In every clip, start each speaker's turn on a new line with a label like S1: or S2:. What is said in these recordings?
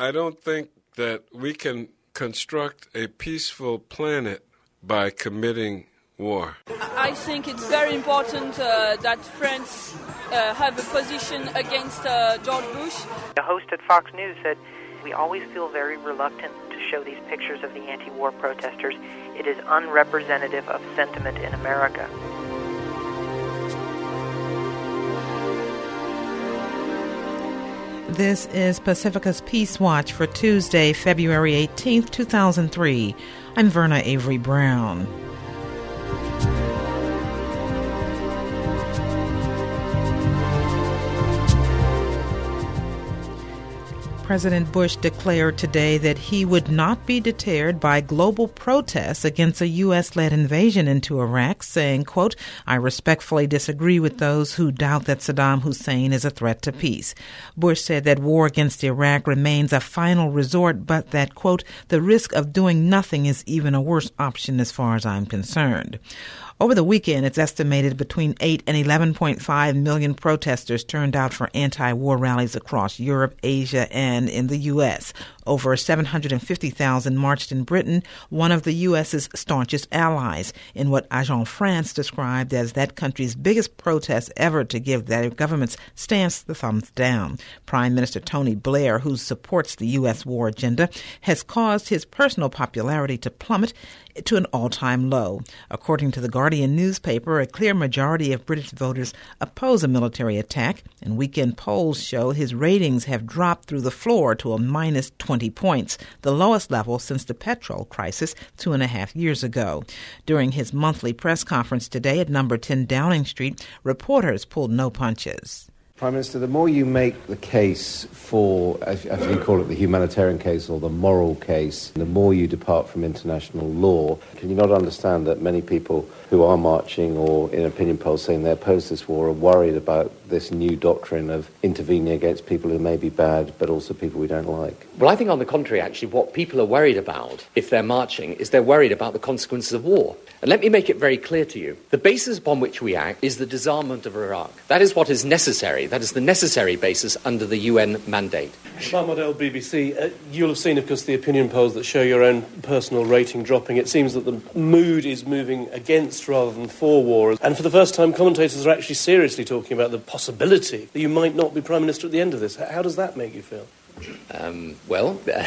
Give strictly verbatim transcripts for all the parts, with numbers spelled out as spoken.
S1: I don't think that we can construct a peaceful planet by committing war.
S2: I think it's very important uh, that France uh, have a position against uh, George Bush.
S3: The host at Fox News said, "We always feel very reluctant to show these pictures of the anti-war protesters. It is unrepresentative of sentiment in America."
S4: This is Pacifica's Peace Watch for Tuesday, February eighteenth, two thousand three. I'm Verna Avery Brown. President Bush declared today that he would not be deterred by global protests against a U S-led invasion into Iraq, saying, quote, "I respectfully disagree with those who doubt that Saddam Hussein is a threat to peace." Bush said that war against Iraq remains a final resort, but that, quote, "the risk of doing nothing is even a worse option as far as I'm concerned." Over the weekend, it's estimated between eight and eleven point five million protesters turned out for anti-war rallies across Europe, Asia, and in the U S. Over seven hundred fifty thousand marched in Britain, one of the U S's staunchest allies, in what Agence France described as that country's biggest protest ever to give their government's stance the thumbs down. Prime Minister Tony Blair, who supports the U S war agenda, has caused his personal popularity to plummet to an all-time low. According to the Guardian newspaper, a clear majority of British voters oppose a military attack, and weekend polls show his ratings have dropped through the floor to a minus twenty points, the lowest level since the petrol crisis two and a half years ago. During his monthly press conference today at number ten Downing Street, reporters pulled no punches.
S5: Prime Minister, the more you make the case for, as you call it, the humanitarian case or the moral case, the more you depart from international law. Can you not understand that many people who are marching or in opinion polls saying they oppose this war are worried about this new doctrine of intervening against people who may be bad, but also people we don't like?
S6: Well, I think on the contrary, actually, what people are worried about, if they're marching, is they're worried about the consequences of war. And let me make it very clear to you. The basis upon which we act is the disarmament of Iraq. That is what is necessary. That is the necessary basis under the U N mandate.
S7: Mahmoud El, B B C. Uh, you'll have seen, of course, the opinion polls that show your own personal rating dropping. It seems that the mood is moving against rather than for war. And for the first time, commentators are actually seriously talking about the possibility that you might not be Prime Minister at the end of this. How does that make you feel?
S6: Um, well, uh,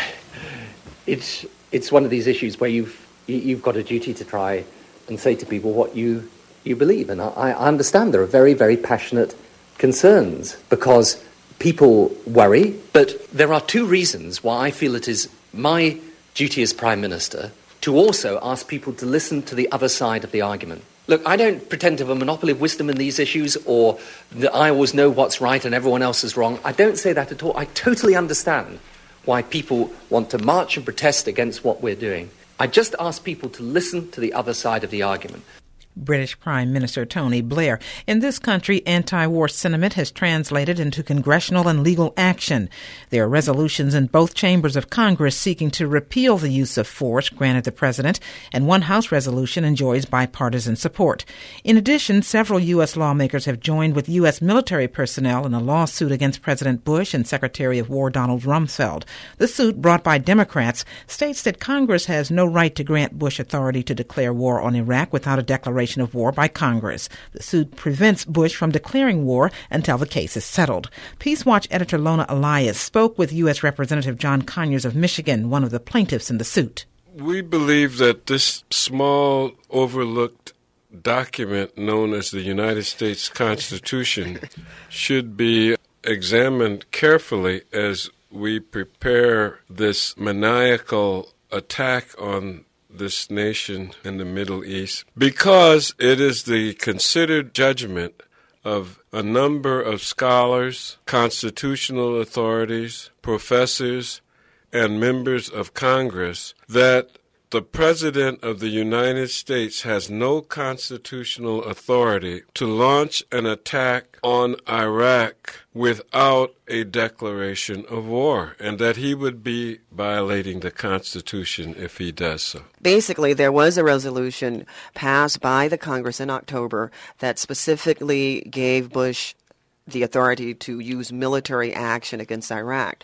S6: it's it's one of these issues where you've you, you've got a duty to try and say to people what you you believe. And I, I understand there are very, very passionate concerns because people worry, but there are two reasons why I feel it is my duty as Prime Minister to also ask people to listen to the other side of the argument. Look, I don't pretend to have a monopoly of wisdom in these issues or that I always know what's right and everyone else is wrong. I don't say that at all. I totally understand why people want to march and protest against what we're doing. I just ask people to listen to the other side of the argument.
S4: British Prime Minister Tony Blair. In this country, anti-war sentiment has translated into congressional and legal action. There are resolutions in both chambers of Congress seeking to repeal the use of force granted the president, and one House resolution enjoys bipartisan support. In addition, several U S lawmakers have joined with U S military personnel in a lawsuit against President Bush and Secretary of War Donald Rumsfeld. The suit, brought by Democrats, states that Congress has no right to grant Bush authority to declare war on Iraq without a declaration of war by Congress. The suit prevents Bush from declaring war until the case is settled. Peace Watch editor Lona Elias spoke with U S Representative John Conyers of Michigan, one of the plaintiffs in the suit.
S1: We believe that this small, overlooked document known as the United States Constitution should be examined carefully as we prepare this maniacal attack on this nation in the Middle East, because it is the considered judgment of a number of scholars, constitutional authorities, professors, and members of Congress that the President of the United States has no constitutional authority to launch an attack on Iraq without a declaration of war, and that he would be violating the Constitution if he does so.
S8: Basically, there was a resolution passed by the Congress in October that specifically gave Bush the authority to use military action against Iraq.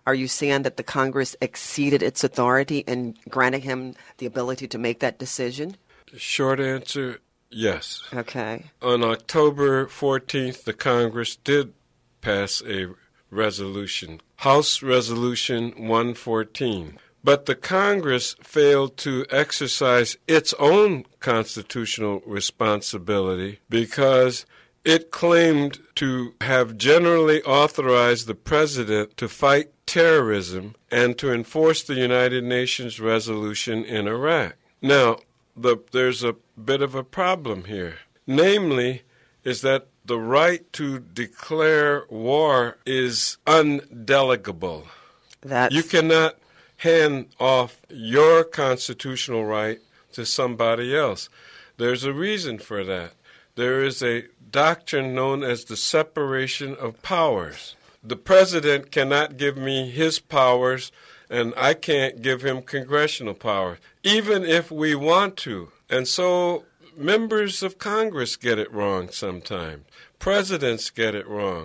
S8: Are you saying that the Congress exceeded its authority in granting him the ability to make that decision?
S1: Short answer, yes.
S8: Okay.
S1: On October fourteenth, the Congress did pass a resolution, House Resolution one fourteen. But the Congress failed to exercise its own constitutional responsibility because it claimed to have generally authorized the president to fight terrorism and to enforce the United Nations resolution in Iraq. Now, the, there's a bit of a problem here. Namely, is that the right to declare war is undelegable.
S8: That's...
S1: You cannot hand off your constitutional right to somebody else. There's a reason for that. There is a doctrine known as the separation of powers. The president cannot give me his powers, and I can't give him congressional power, even if we want to. And so members of Congress get it wrong sometimes. Presidents get it wrong.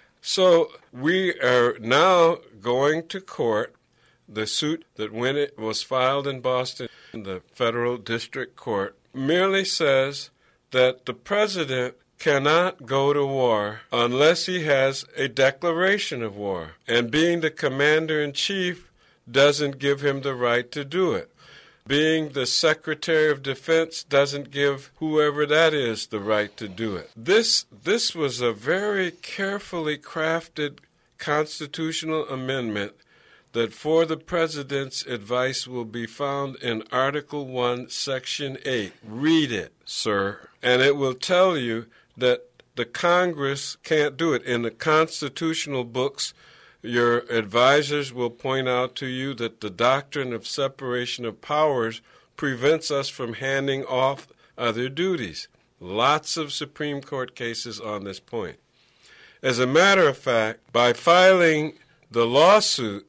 S1: So we are now going to court. The suit that when it was filed in Boston, in the federal district court, merely says that the president cannot go to war unless he has a declaration of war. And being the commander-in-chief doesn't give him the right to do it. Being the Secretary of Defense doesn't give whoever that is the right to do it. This, this was a very carefully crafted constitutional amendment that for the President's advice will be found in Article one, Section eight. Read it, sir. And it will tell you that the Congress can't do it. In the constitutional books, your advisors will point out to you that the doctrine of separation of powers prevents us from handing off other duties. Lots of Supreme Court cases on this point. As a matter of fact, by filing the lawsuit,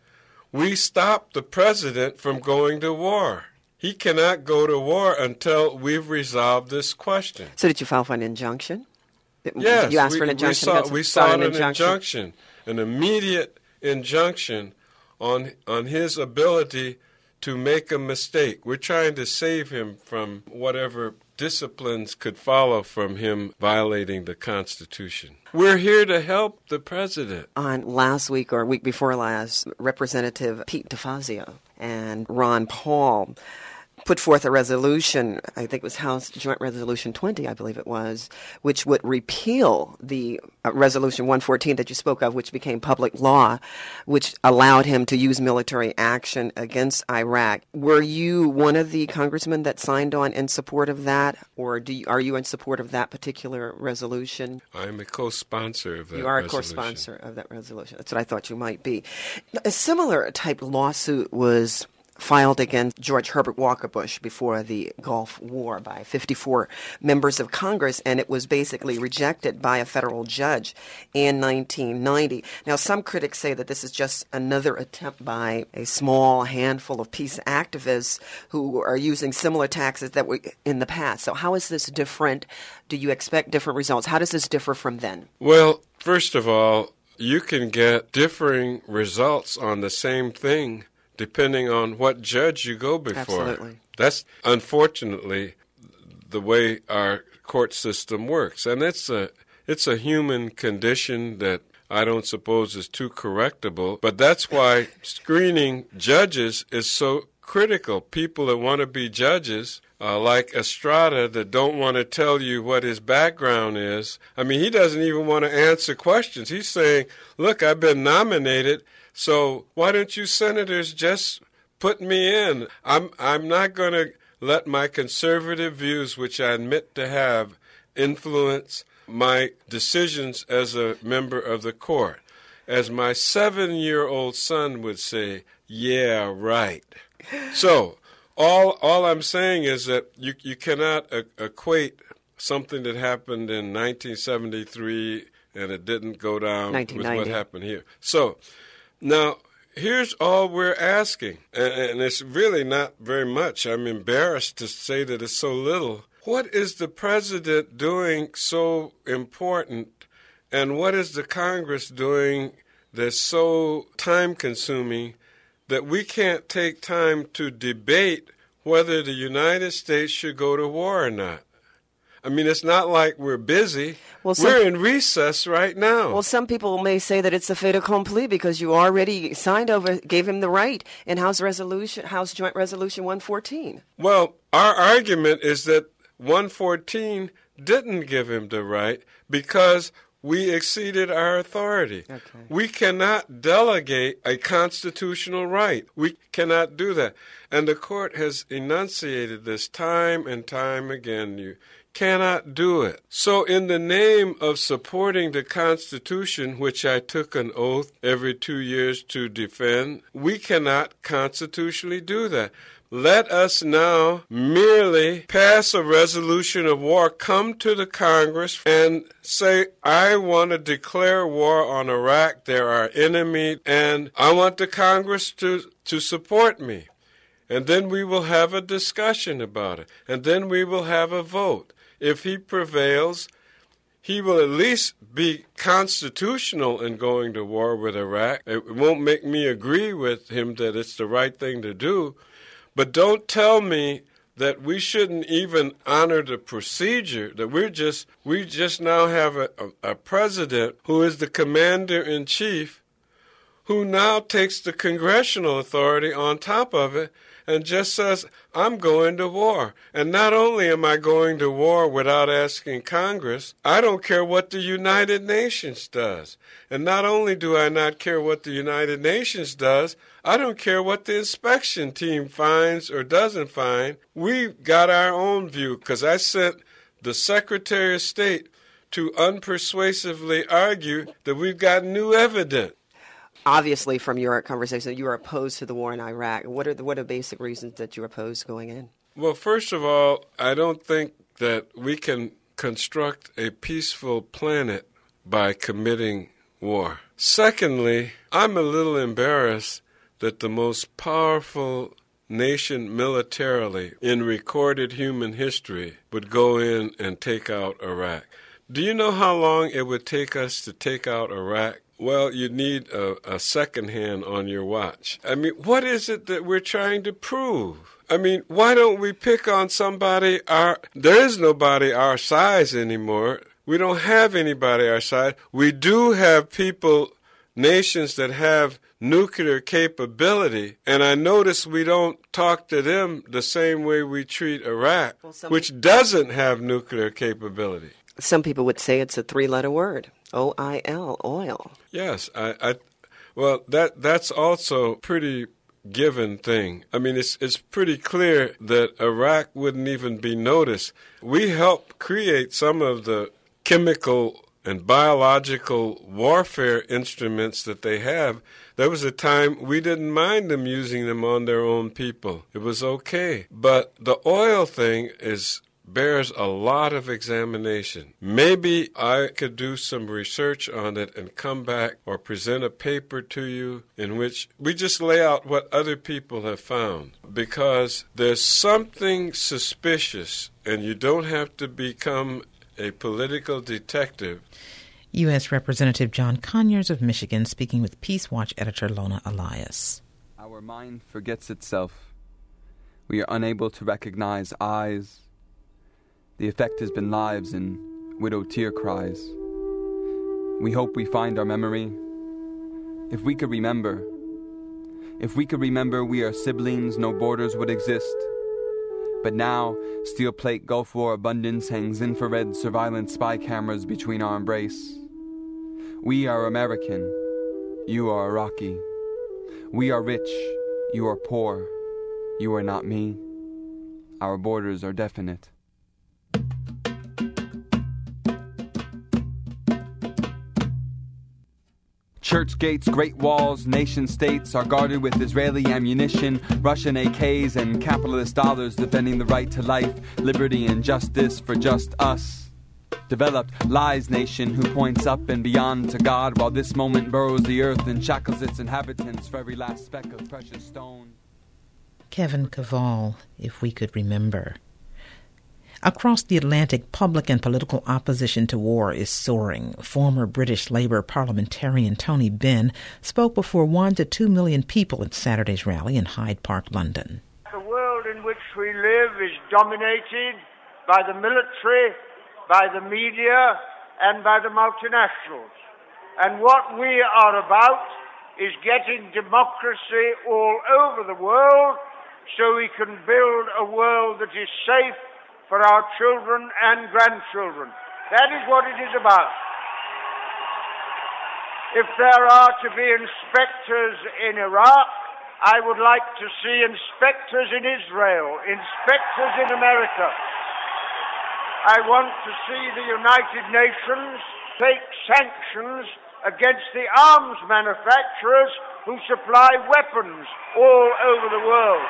S1: we stop the president from going to war. He cannot go to war until we've resolved this question.
S8: So did you file for an injunction?
S1: Yes.
S8: You asked
S1: we,
S8: for an injunction?
S1: We, saw, we sought an
S8: injunction.
S1: injunction, an immediate injunction on, on his ability to make a mistake. We're trying to save him from whatever disciplines could follow from him violating the Constitution. We're here to help the president.
S8: On last week or week before last, Representative Pete DeFazio and Ron Paul put forth a resolution, I think it was House Joint Resolution twenty, I believe it was, which would repeal the uh, Resolution one fourteen that you spoke of, which became public law, which allowed him to use military action against Iraq. Were you one of the congressmen that signed on in support of that, or do you, are you in support of that particular resolution?
S1: I'm a co-sponsor of that
S8: You are a
S1: resolution.
S8: co-sponsor of that resolution. That's what I thought you might be. A similar type lawsuit was filed against George Herbert Walker Bush before the Gulf War by fifty-four members of Congress, and it was basically rejected by a federal judge in nineteen ninety. Now, some critics say that this is just another attempt by a small handful of peace activists who are using similar taxes that were in the past. So how is this different? Do you expect different results? How does this differ from then?
S1: Well, first of all, you can get differing results on the same thing depending on what judge you go before.
S8: Absolutely.
S1: That's unfortunately the way our court system works. And it's a it's a human condition that I don't suppose is too correctable, but that's why screening judges is so critical. People that want to be judges, uh, like Estrada, that don't want to tell you what his background is. I mean, he doesn't even want to answer questions. He's saying, look, I've been nominated, so why don't you senators just put me in? I'm I'm not going to let my conservative views, which I admit to have, influence my decisions as a member of the court. As my seven-year-old son would say, yeah, right. So all all I'm saying is that you, you cannot uh, equate something that happened in nineteen seventy-three and it didn't go down with what happened here. So now, here's all we're asking, and, and it's really not very much. I'm embarrassed to say that it's so little. What is the president doing so important, and what is the Congress doing that's so time-consuming that we can't take time to debate whether the United States should go to war or not. I mean, it's not like we're busy. Well, some, we're in recess right now.
S8: Well, some people may say that it's a fait accompli because you already signed over, gave him the right in House Resolution, House Joint Resolution one fourteen.
S1: Well, our argument is that one fourteen didn't give him the right because we exceeded our authority. Okay. We cannot delegate a constitutional right. We cannot do that. And the court has enunciated this time and time again. You cannot do it. So in the name of supporting the Constitution, which I took an oath every two years to defend, we cannot constitutionally do that. Let us now merely pass a resolution of war, come to the Congress and say, I want to declare war on Iraq. They're our enemy, and I want the Congress to, to support me. And then we will have a discussion about it. And then we will have a vote. If he prevails, he will at least be constitutional in going to war with Iraq. It won't make me agree with him that it's the right thing to do. But don't tell me that we shouldn't even honor the procedure, that we're just, we just now have a, a, a president who is the commander-in-chief who now takes the congressional authority on top of it and just says, I'm going to war. And not only am I going to war without asking Congress, I don't care what the United Nations does. And not only do I not care what the United Nations does, I don't care what the inspection team finds or doesn't find. We've got our own view, because I sent the Secretary of State to unpersuasively argue that we've got new evidence.
S8: Obviously, from your conversation, you are opposed to the war in Iraq. What are the what are basic reasons that you're opposed going in?
S1: Well, first of all, I don't think that we can construct a peaceful planet by committing war. Secondly, I'm a little embarrassed that the most powerful nation militarily in recorded human history would go in and take out Iraq. Do you know how long it would take us to take out Iraq? Well, you need a, a second hand on your watch. I mean, what is it that we're trying to prove? I mean, why don't we pick on somebody our... There is nobody our size anymore. We don't have anybody our size. We do have people, nations that have nuclear capability, and I notice we don't talk to them the same way we treat Iraq, well, which doesn't have nuclear capability.
S8: Some people would say it's a three-letter word. O I L, oil.
S1: Yes, I, I, well, that that's also a pretty given thing. I mean, it's it's pretty clear that Iraq wouldn't even be noticed. We helped create some of the chemical and biological warfare instruments that they have. There was a time we didn't mind them using them on their own people. It was okay. But the oil thing is... bears a lot of examination. Maybe I could do some research on it and come back or present a paper to you in which we just lay out what other people have found. Because there's something suspicious, and you don't have to become a political detective.
S4: U S Representative John Conyers of Michigan speaking with Peace Watch editor Lona Elias.
S9: Our mind forgets itself. We are unable to recognize eyes. The effect has been lives and widowed tear cries. We hope we find our memory. If we could remember, if we could remember we are siblings, no borders would exist. But now, steel plate Gulf War abundance hangs infrared surveillance spy cameras between our embrace. We are American, you are Iraqi. We are rich, you are poor. You are not me. Our borders are definite. Church gates, great walls, nation states are guarded with Israeli ammunition, Russian A Ks and capitalist dollars defending the right to life, liberty and justice for just us. Developed lies nation who points up and beyond to God while this moment burrows the earth and shackles its inhabitants for every last speck of precious stone.
S4: Kevin Cavall, if we could remember. Across the Atlantic, public and political opposition to war is soaring. Former British Labour parliamentarian Tony Benn spoke before one to two million people at Saturday's rally in Hyde Park, London.
S10: The world in which we live is dominated by the military, by the media, and by the multinationals. And what we are about is getting democracy all over the world so we can build a world that is safe for our children and grandchildren. That is what it is about. If there are to be inspectors in Iraq, I would like to see inspectors in Israel, inspectors in America. I want to see the United Nations take sanctions against the arms manufacturers who supply weapons all over the world.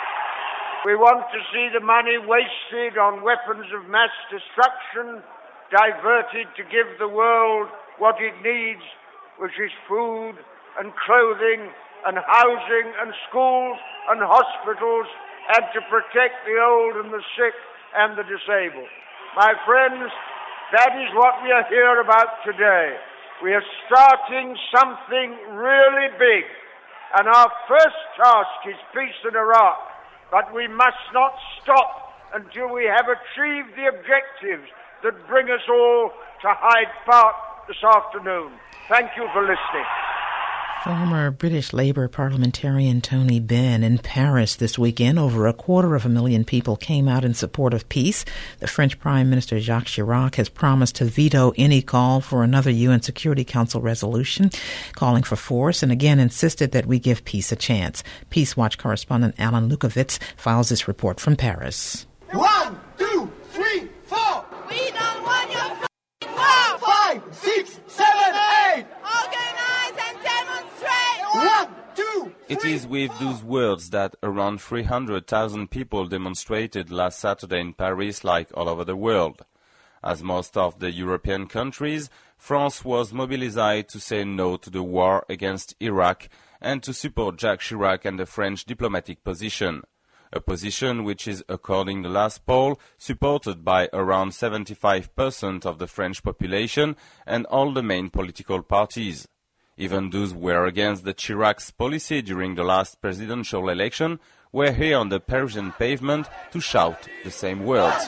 S10: We want to see the money wasted on weapons of mass destruction diverted to give the world what it needs, which is food and clothing and housing and schools and hospitals, and to protect the old and the sick and the disabled. My friends, that is what we are here about today. We are starting something really big, and our first task is peace in Iraq, but we must not stop until we have achieved the objectives that bring us all to Hyde Park this afternoon. Thank you for listening.
S4: Former British Labour parliamentarian Tony Benn in Paris this weekend. Over a quarter of a million people came out in support of peace. The French Prime Minister Jacques Chirac has promised to veto any call for another U N Security Council resolution calling for force, and again insisted that we give peace a chance. Peace Watch correspondent Alan Lukowitz files this report from Paris.
S11: One, two, three, four.
S12: We don't want your f***ing war.
S11: Five, six, seven, eight.
S12: Organize and demonstrate.
S11: One, two, three,
S13: It is with those words that around three hundred thousand people demonstrated last Saturday in Paris, like all over the world. As most of the European countries, France was mobilized to say no to the war against Iraq and to support Jacques Chirac and the French diplomatic position. A position which is, according to the last poll, supported by around seventy-five percent of the French population and all the main political parties. Even those who were against the Chirac's policy during the last presidential election were here on the Parisian pavement to shout the same words.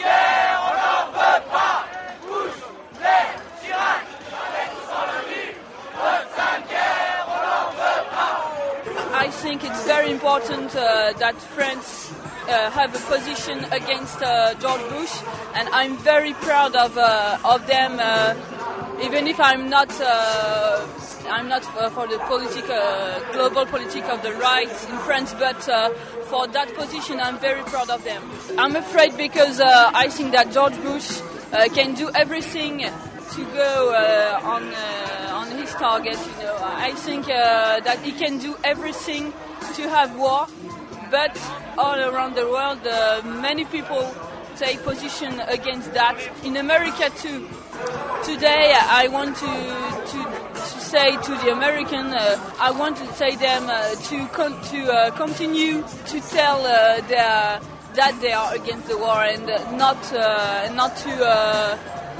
S2: I think it's very important uh, that France uh, have a position against uh, George Bush, and I'm very proud of uh, of them. Uh, even if I'm not, uh, I'm not uh, for the politic, uh, global politic of the right in France, but uh, for that position, I'm very proud of them. I'm afraid because uh, I think that George Bush uh, can do everything to go uh, on uh, on his target. You know, I think uh, that he can do everything to have war, but all around the world, uh, many people take position against that. In America too. Today, I want to to, to say to the American, uh, I want to say them uh, to con- to uh, continue to tell uh, their, that they are against the war and uh, not uh, not to. Uh,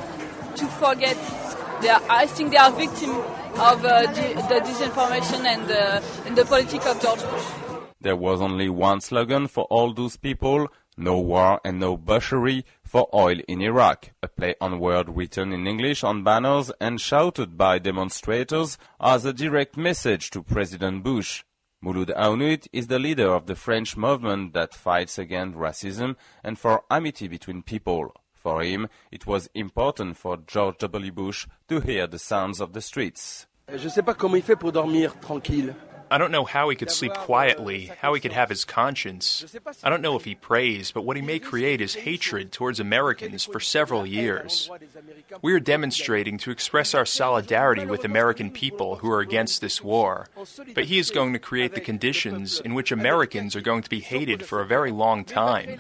S2: to forget. They are, I think they are victims of uh, the, the disinformation and, uh, and the politics of George Bush.
S13: There was only one slogan for all those people: no war and no butchery for oil in Iraq, a play on word written in English on banners and shouted by demonstrators as a direct message to President Bush. Mouloud Aounit is the leader of the French movement that fights against racism and for amity between people. For him, it was important for George W. Bush to hear the sounds of the streets.
S14: Je sais pas comment il fait pour dormir tranquille.
S15: I don't know how he could sleep quietly, how he could have his conscience. I don't know if he prays, but what he may create is hatred towards Americans for several years. We are demonstrating to express our solidarity with American people who are against this war, but he is going to create the conditions in which Americans are going to be hated for a very long time.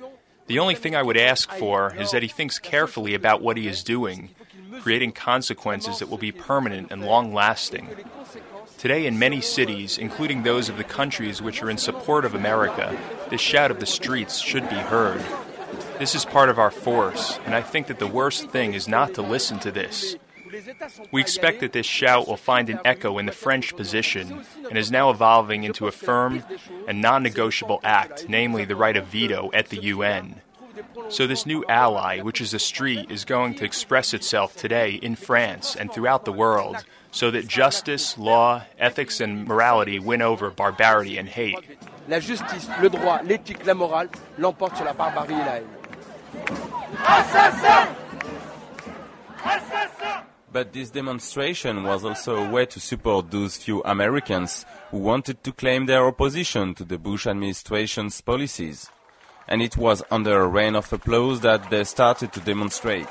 S15: The only thing I would ask for is that he thinks carefully about what he is doing, creating consequences that will be permanent and long-lasting. Today in many cities, including those of the countries which are in support of America, this shout of the streets should be heard. This is part of our force, and I think that the worst thing is not to listen to this. We expect that this shout will find an echo in the French position and is now evolving into a firm and non-negotiable act, namely the right of veto at the U N. So this new ally, which is a street, is going to express itself today in France and throughout the world so that justice, law, ethics, and morality win over barbarity and hate.
S14: La justice, le droit, l'éthique, la morale l'emportent sur la barbarie et la haine.
S11: Assassin! Assassin!
S13: But this demonstration was also a way to support those few Americans who wanted to claim their opposition to the Bush administration's policies. And it was under a rain of applause that they started to demonstrate.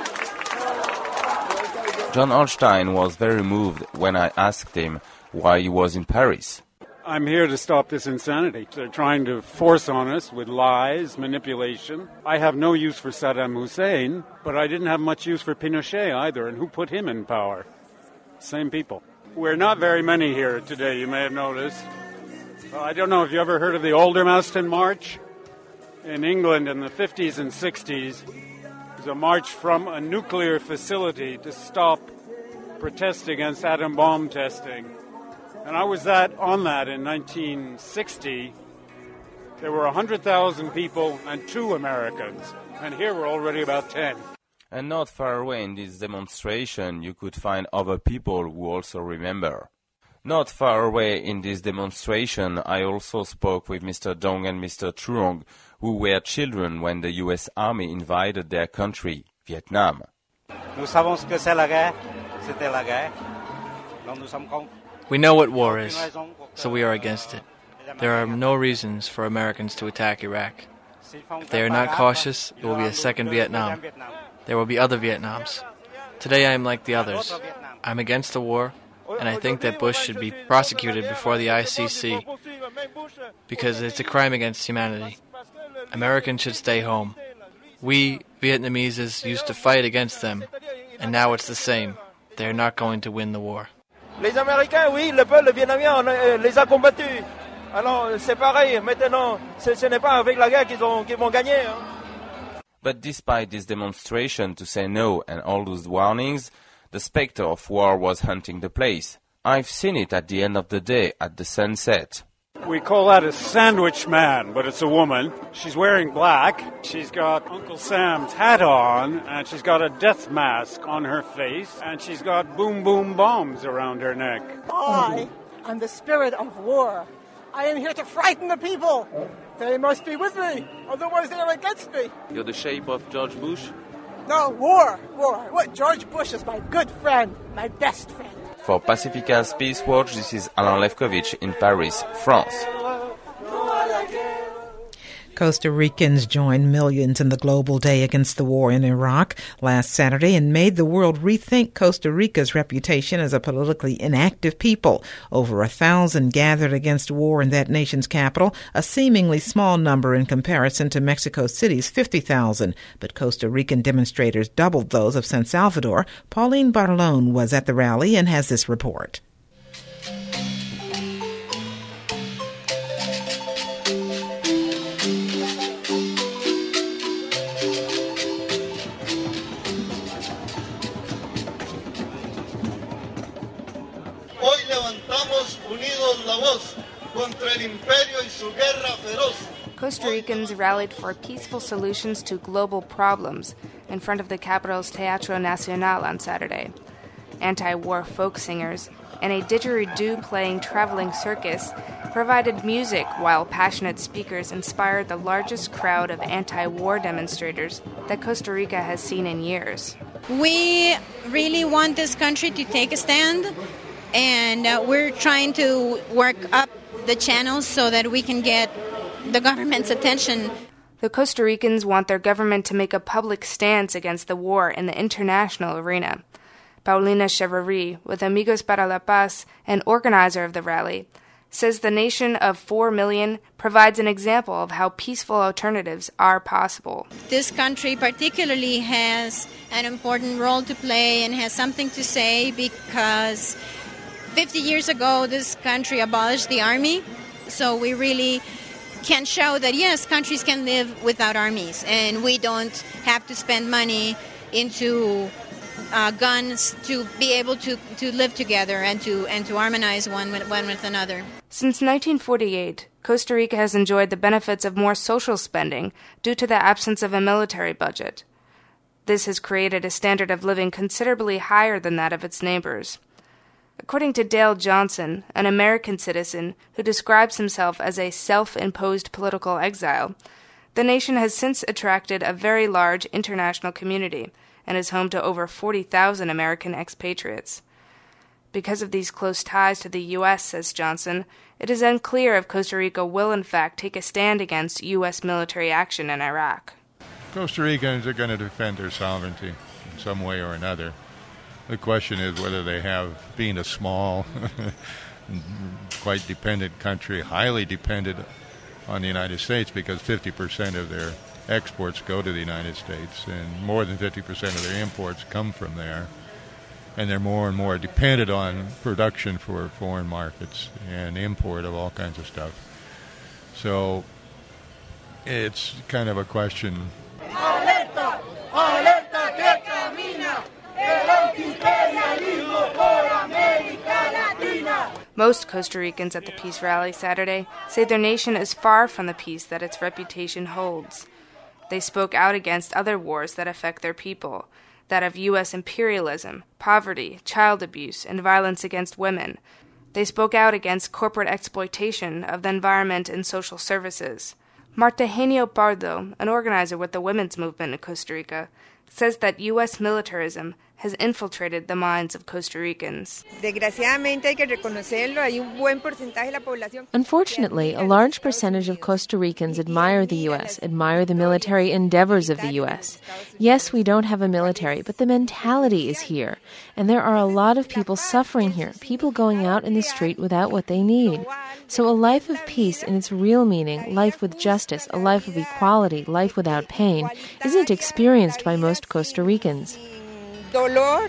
S13: John Holstein was very moved when I asked him why he was in Paris.
S16: I'm here to stop this insanity. They're trying to force on us with lies, manipulation. I have no use for Saddam Hussein, but I didn't have much use for Pinochet either, and who put him in power? Same people. We're not very many here today, you may have noticed. I don't know if you ever heard of the Aldermaston March? In England in the fifties and sixties, it was a march from a nuclear facility to stop protest against atom bomb testing. And I was that on that in nineteen sixty. There were one hundred thousand people and two Americans. And here we're already about ten.
S13: And not far away in this demonstration, you could find other people who also remember. Not far away in this demonstration, I also spoke with Mister Dong and Mister Truong, who were children when the U S Army invaded their country, Vietnam.
S17: We know what war is, so we are against it. There are no reasons for Americans to attack Iraq. If they are not cautious, it will be a second Vietnam. There will be other Vietnams. Today I am like the others. I'm against the war, and I think that Bush should be prosecuted before the I C C because it's a crime against humanity. Americans should stay home. We, Vietnamese, used to fight against them, and now it's the same. They're not going to win the war.
S18: Les Américains, oui, le peuple vietnamien les a combattus. Alors, c'est pareil. Maintenant, ce n'est pas avec la guerre qu'ils ont, qu'ils vont gagner.
S13: But despite this demonstration to say no and all those warnings, the specter of war was hunting the place. I've seen it at the end of the day at the sunset.
S16: We call that a sandwich man, but it's a woman. She's wearing black. She's got Uncle Sam's hat on, and she's got a death mask on her face, and she's got boom boom bombs around her neck.
S19: I am the spirit of war. I am here to frighten the people. They must be with me, otherwise they are against me.
S13: You're the shape of George Bush?
S19: No, war, war. What? George Bush is my good friend, my best friend.
S13: For Pacifica's Peace Watch, this is Alain Lefkovitch in Paris, France.
S4: Costa Ricans joined millions in the global day against the war in Iraq last Saturday and made the world rethink Costa Rica's reputation as a politically inactive people. Over a thousand gathered against war in that nation's capital, a seemingly small number in comparison to Mexico City's fifty thousand. But Costa Rican demonstrators doubled those of San Salvador. Pauline Barlone was at the rally and has this report.
S20: Costa Ricans rallied for peaceful solutions to global problems in front of the capital's Teatro Nacional on Saturday. Anti-war folk singers and a didgeridoo-playing traveling circus provided music while passionate speakers inspired the largest crowd of anti-war demonstrators that Costa Rica has seen in years.
S21: We really want this country to take a stand, and uh, we're trying to work up the channels so that we can get the government's attention.
S20: The Costa Ricans want their government to make a public stance against the war in the international arena. Paulina Chevrerie, with Amigos para la Paz, an organizer of the rally, says the nation of four million provides an example of how peaceful alternatives are possible.
S21: This country particularly has an important role to play and has something to say because fifty years ago this country abolished the army, so we really can show that, yes, countries can live without armies, and we don't have to spend money into uh, guns to be able to, to live together and to and to harmonize one with, one with another.
S20: Since nineteen forty-eight, Costa Rica has enjoyed the benefits of more social spending due to the absence of a military budget. This has created a standard of living considerably higher than that of its neighbors. According to Dale Johnson, an American citizen who describes himself as a self-imposed political exile, the nation has since attracted a very large international community and is home to over forty thousand American expatriates. Because of these close ties to the U S, says Johnson, it is unclear if Costa Rica will in fact take a stand against U S military action in Iraq.
S3: Costa Ricans are going to defend their sovereignty in some way or another. The question is whether they have, being a small, quite dependent country, highly dependent on the United States, because fifty percent of their exports go to the United States, and more than fifty percent of their imports come from there. And they're more and more dependent on production for foreign markets and import of all kinds of stuff. So it's kind of a question.
S11: Alerta, alerta que camina el antiimperialismo por América Latina.
S20: Most Costa Ricans at the peace rally Saturday say their nation is far from the peace that its reputation holds. They spoke out against other wars that affect their people, that of U S imperialism, poverty, child abuse, and violence against women. They spoke out against corporate exploitation of the environment and social services. Marta Henio Pardo, an organizer with the women's movement in Costa Rica, says that U S militarism has infiltrated the minds of Costa Ricans.
S22: Unfortunately, a large percentage of Costa Ricans admire the U S, admire the military endeavors of the U S. Yes, we don't have a military, but the mentality is here. And there are a lot of people suffering here, people going out in the street without what they need. So a life of peace in its real meaning, life with justice, a life of equality, life without pain, isn't experienced by most Costa Ricans.
S23: Dolor.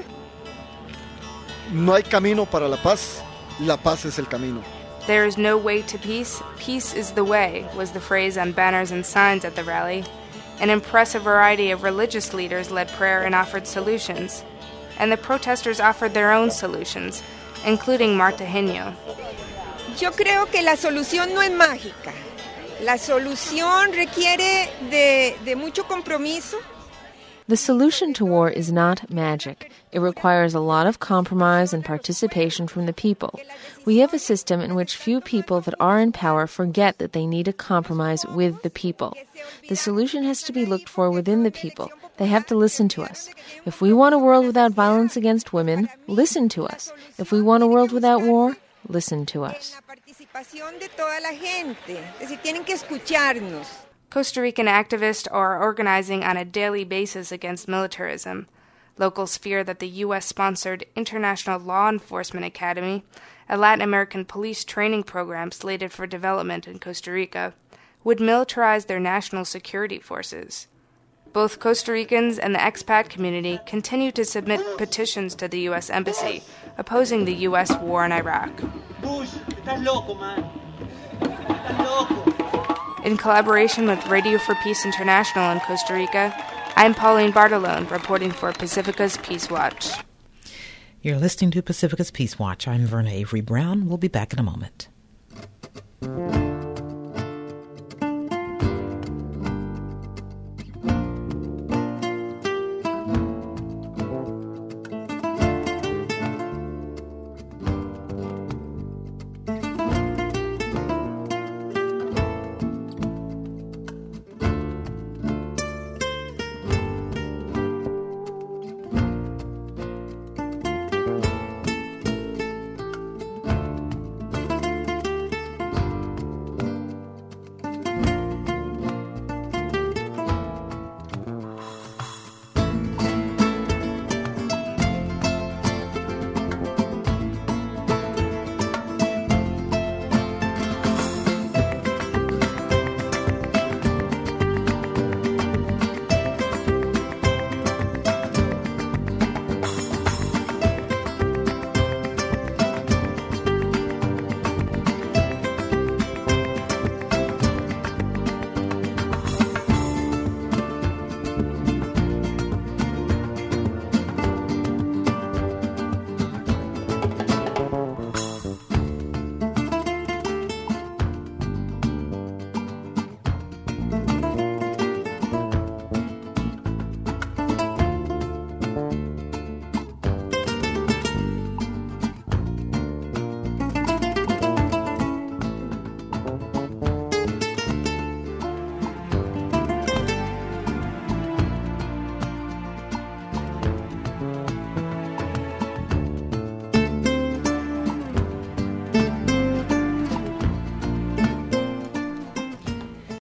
S23: No hay camino para la paz. La paz es el camino.
S20: There is no way to peace. Peace is the way, was the phrase on banners and signs at the rally. An impressive variety of religious leaders led prayer and offered solutions. And the protesters offered their own solutions, including Marta Henio.
S24: Yo creo que la solución no es mágica. La solución requiere de, de mucho compromiso.
S22: The solution to war is not magic. It requires a lot of compromise and participation from the people. We have a system in which few people that are in power forget that they need a compromise with the people. The solution has to be looked for within the people. They have to listen to us. If we want a world without violence against women, listen to us. If we want a world without war, listen to us.
S20: Costa Rican activists are organizing on a daily basis against militarism. Locals fear that the U S-sponsored International Law Enforcement Academy, a Latin American police training program slated for development in Costa Rica, would militarize their national security forces. Both Costa Ricans and the expat community continue to submit petitions to the U S Embassy, opposing the U S war in Iraq.
S11: Bush, estás loco, man. Estás loco.
S20: In collaboration with Radio for Peace International in Costa Rica, I'm Pauline Bartolone, reporting for Pacifica's Peace Watch.
S4: You're listening to Pacifica's Peace Watch. I'm Verna Avery Brown. We'll be back in a moment.